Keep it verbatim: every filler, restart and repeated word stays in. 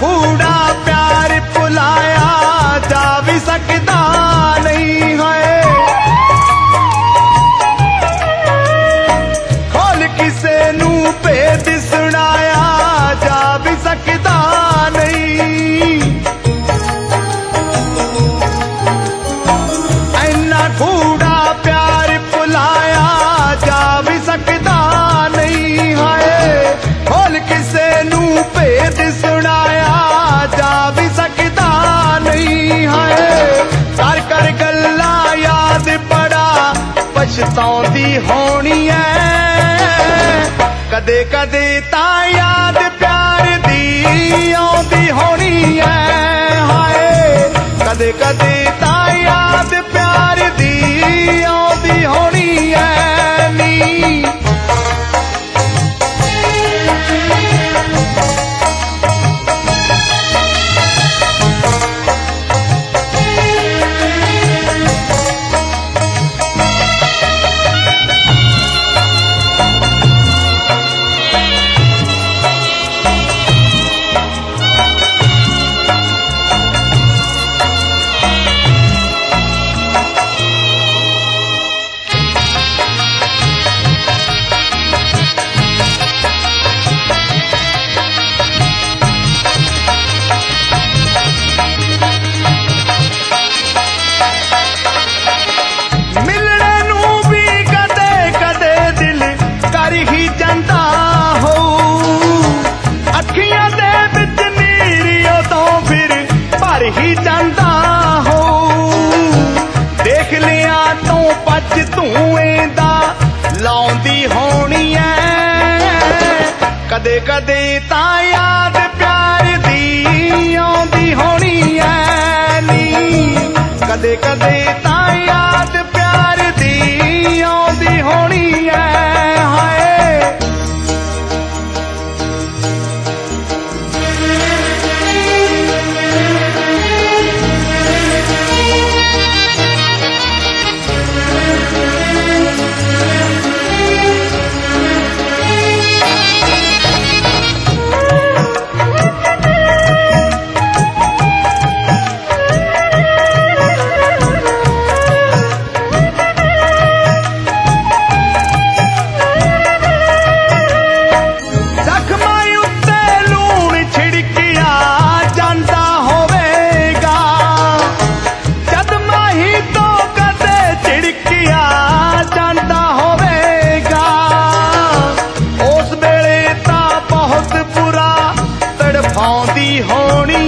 कूड़ा प्यार भुलाया जा भी सकदा नहीं है। खोल किसे नू भेद सुनाया जा भी सकदा नहीं। ऐना कूड़ा प्यार भुलाया जा भी सकदा नहीं है। खोल किसे नू भेद सुनाया जा भी सकदा नहीं है। कर कर गल्ला याद बड़ा पछताउंदी होनी है। कदे कदे ता याद प्यार दी आउंदी होनी है। हाय कदे कदे ता याद प्यार दी आउंदी होनी है नी। ही जांदा हो देख लिया तो पच धुएं दा लाउंदी होनी है। कदे कदे ता याद प्यार दी आउंदी होनी है नी। कदे कदे ता याद प्यार दी आउंदी होनी है। हाय होनी